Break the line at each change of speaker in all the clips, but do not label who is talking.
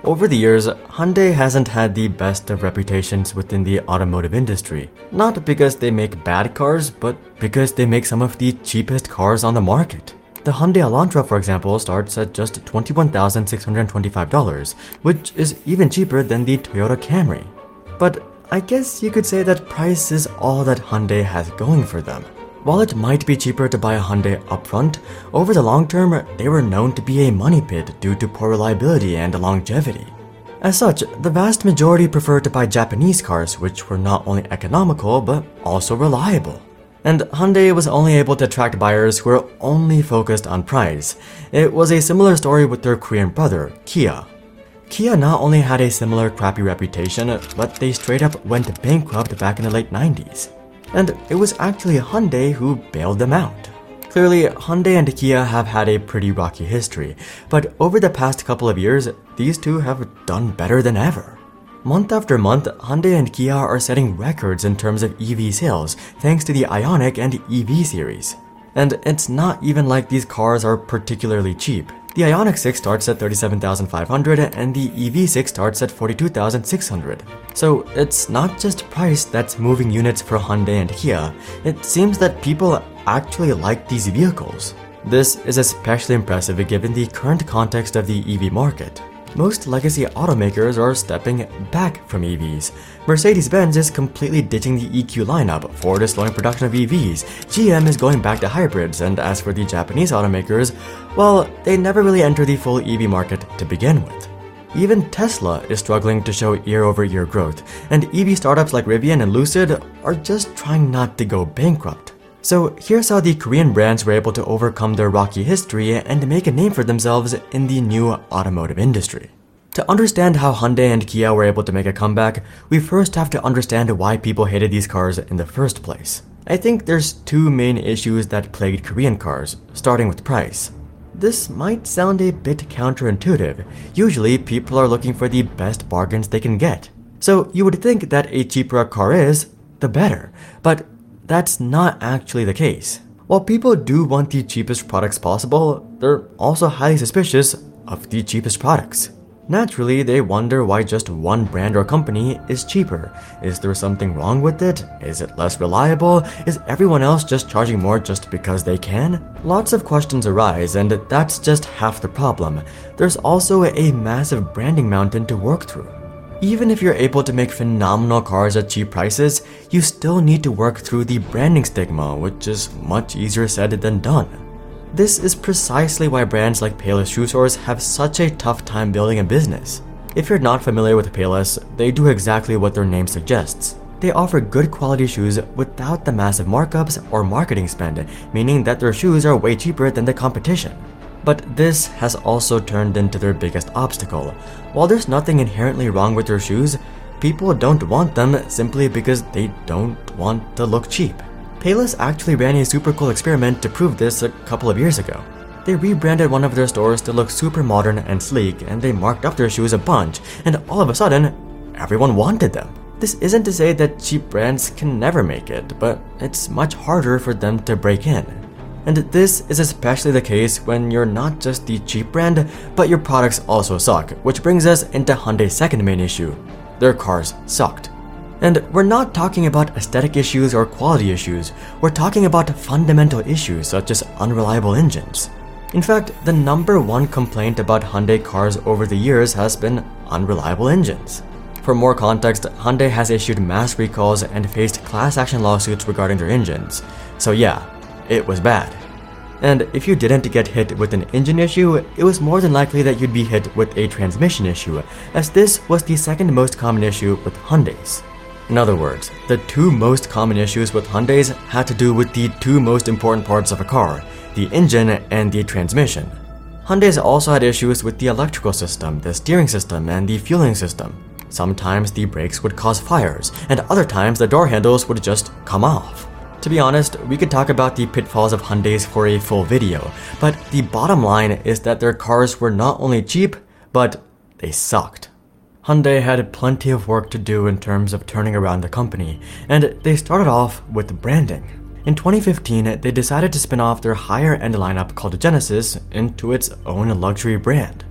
Over the years, Hyundai hasn't had the best of reputations within the automotive industry. Not because they make bad cars, but because they make some of the cheapest cars on the market. The Hyundai Elantra, for example, starts at just $21,625, which is even cheaper than the Toyota Camry. But I guess you could say that price is all that Hyundai has going for them. While it might be cheaper to buy a Hyundai upfront, over the long term, they were known to be a money pit due to poor reliability and longevity. As such, the vast majority preferred to buy Japanese cars, which were not only economical but also reliable. And Hyundai was only able to attract buyers who were only focused on price. It was a similar story with their Korean brother, Kia. Kia not only had a similar crappy reputation, but they straight up went bankrupt back in the late 90s. And it was actually Hyundai who bailed them out. Clearly, Hyundai and Kia have had a pretty rocky history, but over the past couple of years, these two have done better than ever. Month after month, Hyundai and Kia are setting records in terms of EV sales thanks to the Ioniq and EV series. And it's not even like these cars are particularly cheap. The Ioniq 6 starts at $37,500 and the EV6 starts at $42,600. So it's not just price that's moving units for Hyundai and Kia. It seems that people actually like these vehicles. This is especially impressive given the current context of the EV market. Most legacy automakers are stepping back from EVs. Mercedes-Benz is completely ditching the EQ lineup, Ford is slowing production of EVs, GM is going back to hybrids, and as for the Japanese automakers, well, they never really entered the full EV market to begin with. Even Tesla is struggling to show year-over-year growth, and EV startups like Rivian and Lucid are just trying not to go bankrupt. So here's how the Korean brands were able to overcome their rocky history and make a name for themselves in the new automotive industry. To understand how Hyundai and Kia were able to make a comeback, we first have to understand why people hated these cars in the first place. I think there's two main issues that plagued Korean cars, starting with price. This might sound a bit counterintuitive. Usually, people are looking for the best bargains they can get. So you would think that a cheaper a car is, the better. But that's not actually the case. While people do want the cheapest products possible, they're also highly suspicious of the cheapest products. Naturally, they wonder why just one brand or company is cheaper. Is there something wrong with it? Is it less reliable? Is everyone else just charging more just because they can? Lots of questions arise, and that's just half the problem. There's also a massive branding mountain to work through. Even if you're able to make phenomenal cars at cheap prices, you still need to work through the branding stigma, which is much easier said than done. This is precisely why brands like Payless shoe stores have such a tough time building a business. If you're not familiar with Payless, they do exactly what their name suggests. They offer good quality shoes without the massive markups or marketing spend, meaning that their shoes are way cheaper than the competition. But this has also turned into their biggest obstacle. While there's nothing inherently wrong with their shoes, people don't want them simply because they don't want to look cheap. Payless actually ran a super cool experiment to prove this a couple of years ago. They rebranded one of their stores to look super modern and sleek, and they marked up their shoes a bunch, and all of a sudden, everyone wanted them. This isn't to say that cheap brands can never make it, but it's much harder for them to break in. And this is especially the case when you're not just the cheap brand, but your products also suck, which brings us into Hyundai's second main issue. Their cars sucked. And we're not talking about aesthetic issues or quality issues, we're talking about fundamental issues such as unreliable engines. In fact, the number one complaint about Hyundai cars over the years has been unreliable engines. For more context, Hyundai has issued mass recalls and faced class action lawsuits regarding their engines. So yeah, it was bad. And if you didn't get hit with an engine issue, it was more than likely that you'd be hit with a transmission issue, as this was the second most common issue with Hyundais. In other words, the two most common issues with Hyundais had to do with the two most important parts of a car, the engine and the transmission. Hyundais also had issues with the electrical system, the steering system, and the fueling system. Sometimes the brakes would cause fires, and other times the door handles would just come off. To be honest, we could talk about the pitfalls of Hyundais for a full video, but the bottom line is that their cars were not only cheap, but they sucked. Hyundai had plenty of work to do in terms of turning around the company, and they started off with branding. In 2015, they decided to spin off their higher-end lineup called Genesis into its own luxury brand.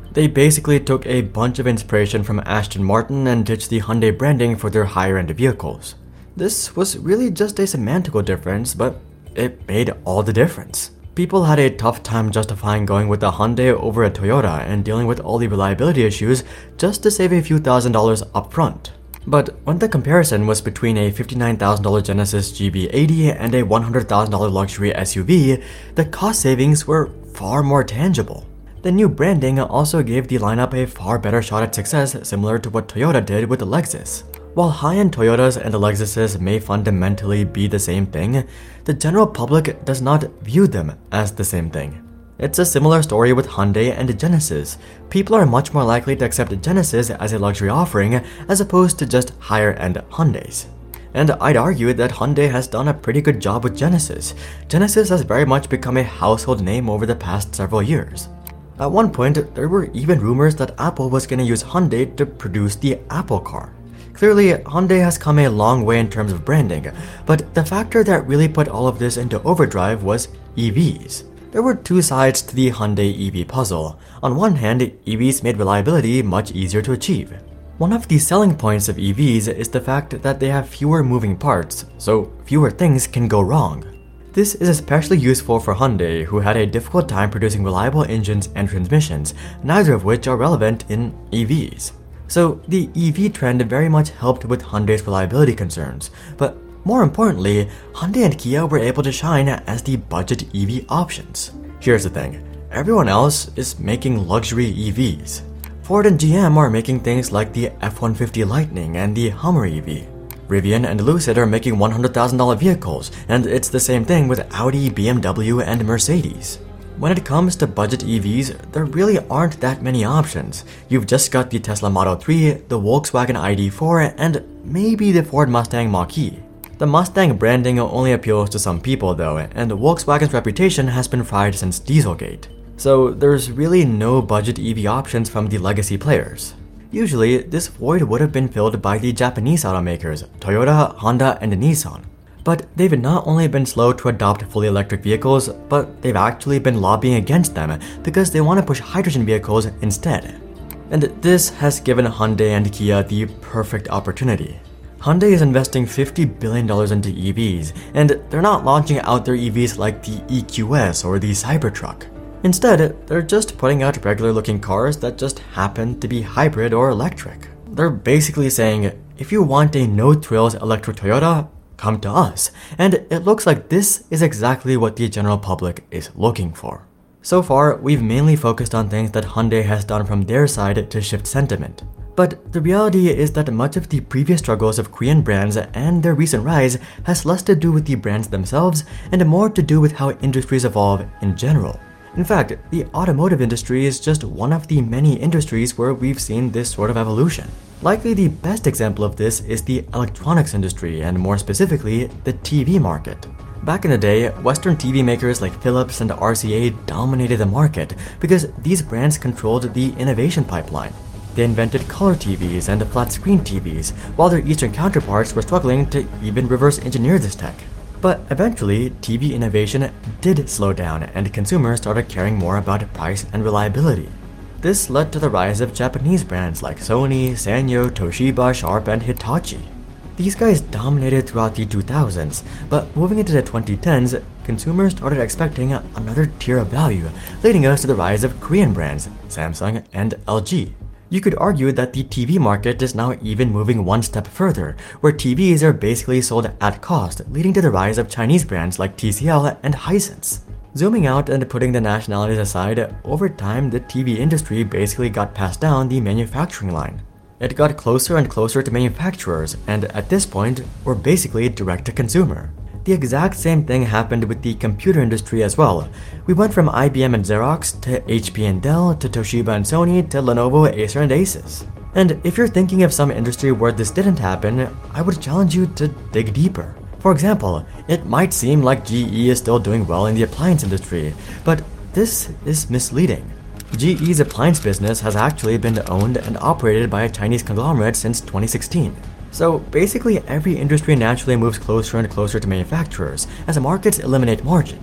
They basically took a bunch of inspiration from Aston Martin and ditched the Hyundai branding for their higher-end vehicles. This was really just a semantical difference, but it made all the difference. People had a tough time justifying going with a Hyundai over a Toyota and dealing with all the reliability issues just to save a few $1,000s up front. But when the comparison was between a $59,000 Genesis GB80 and a $100,000 luxury SUV, the cost savings were far more tangible. The new branding also gave the lineup a far better shot at success, similar to what Toyota did with the Lexus. While high-end Toyotas and the Lexuses may fundamentally be the same thing, the general public does not view them as the same thing. It's a similar story with Hyundai and Genesis. People are much more likely to accept Genesis as a luxury offering as opposed to just higher-end Hyundais. And I'd argue that Hyundai has done a pretty good job with Genesis. Genesis has very much become a household name over the past several years. At one point, there were even rumors that Apple was going to use Hyundai to produce the Apple car. Clearly, Hyundai has come a long way in terms of branding, but the factor that really put all of this into overdrive was EVs. There were two sides to the Hyundai EV puzzle. On one hand, EVs made reliability much easier to achieve. One of the selling points of EVs is the fact that they have fewer moving parts, so fewer things can go wrong. This is especially useful for Hyundai, who had a difficult time producing reliable engines and transmissions, neither of which are relevant in EVs. So the EV trend very much helped with Hyundai's reliability concerns, but more importantly, Hyundai and Kia were able to shine as the budget EV options. Here's the thing, everyone else is making luxury EVs. Ford and GM are making things like the F-150 Lightning and the Hummer EV. Rivian and Lucid are making $100,000 vehicles, and it's the same thing with Audi, BMW, and Mercedes. When it comes to budget EVs, there really aren't that many options. You've just got the Tesla Model 3, the Volkswagen ID4, and maybe the Ford Mustang Mach-E. The Mustang branding only appeals to some people though, and Volkswagen's reputation has been fried since Dieselgate. So there's really no budget EV options from the legacy players. Usually, this void would have been filled by the Japanese automakers, Toyota, Honda, and Nissan. But they've not only been slow to adopt fully electric vehicles, but they've actually been lobbying against them because they want to push hydrogen vehicles instead. And this has given Hyundai and Kia the perfect opportunity. Hyundai is investing $50 billion into EVs, and they're not launching out their EVs like the EQS or the Cybertruck. Instead, they're just putting out regular-looking cars that just happen to be hybrid or electric. They're basically saying, if you want a no-thrills electric Toyota, come to us, and it looks like this is exactly what the general public is looking for. So far, we've mainly focused on things that Hyundai has done from their side to shift sentiment. But the reality is that much of the previous struggles of Korean brands and their recent rise has less to do with the brands themselves and more to do with how industries evolve in general. In fact, the automotive industry is just one of the many industries where we've seen this sort of evolution. Likely the best example of this is the electronics industry, and more specifically, the TV market. Back in the day, Western TV makers like Philips and RCA dominated the market because these brands controlled the innovation pipeline. They invented color TVs and flat-screen TVs, while their Eastern counterparts were struggling to even reverse engineer this tech. But eventually, TV innovation did slow down and consumers started caring more about price and reliability. This led to the rise of Japanese brands like Sony, Sanyo, Toshiba, Sharp, and Hitachi. These guys dominated throughout the 2000s, but moving into the 2010s, consumers started expecting another tier of value, leading us to the rise of Korean brands, Samsung and LG. You could argue that the TV market is now even moving one step further, where TVs are basically sold at cost, leading to the rise of Chinese brands like TCL and Hisense. Zooming out and putting the nationalities aside, over time the TV industry basically got passed down the manufacturing line. It got closer and closer to manufacturers, and at this point, we're basically direct to consumer. The exact same thing happened with the computer industry as well. We went from IBM and Xerox to HP and Dell to Toshiba and Sony to Lenovo, Acer, and Asus. And if you're thinking of some industry where this didn't happen, I would challenge you to dig deeper. For example, it might seem like GE is still doing well in the appliance industry, but this is misleading. GE's appliance business has actually been owned and operated by a Chinese conglomerate since 2016. So basically every industry naturally moves closer and closer to manufacturers as markets eliminate margins.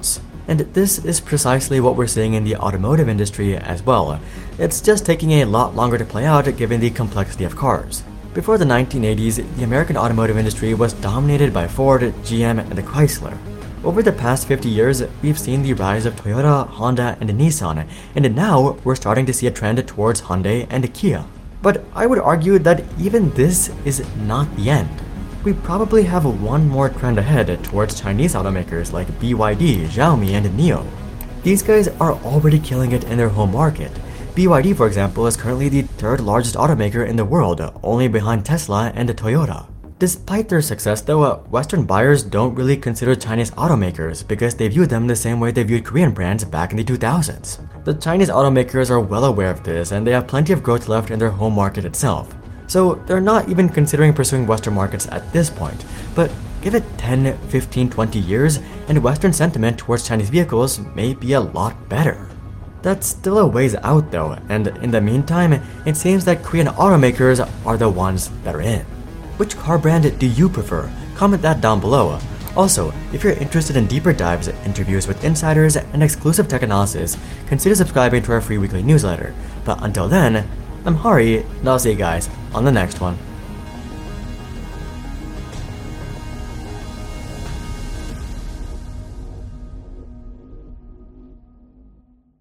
And this is precisely what we're seeing in the automotive industry as well. It's just taking a lot longer to play out given the complexity of cars. Before the 1980s, the American automotive industry was dominated by Ford, GM, and Chrysler. Over the past 50 years, we've seen the rise of Toyota, Honda, and Nissan, and now we're starting to see a trend towards Hyundai and Kia. But I would argue that even this is not the end. We probably have one more trend ahead towards Chinese automakers like BYD, Xiaomi, and NIO. These guys are already killing it in their home market. BYD, for example, is currently the third largest automaker in the world, only behind Tesla and Toyota. Despite their success though, Western buyers don't really consider Chinese automakers because they view them the same way they viewed Korean brands back in the 2000s. The Chinese automakers are well aware of this and they have plenty of growth left in their home market itself. So they're not even considering pursuing Western markets at this point, but give it 10, 15, 20 years and Western sentiment towards Chinese vehicles may be a lot better. That's still a ways out though, and in the meantime, it seems that Korean automakers are the ones that are in. Which car brand do you prefer? Comment that down below. Also, if you're interested in deeper dives, interviews with insiders, and exclusive tech analysis, consider subscribing to our free weekly newsletter. But until then, I'm Hari, and I'll see you guys on the next one.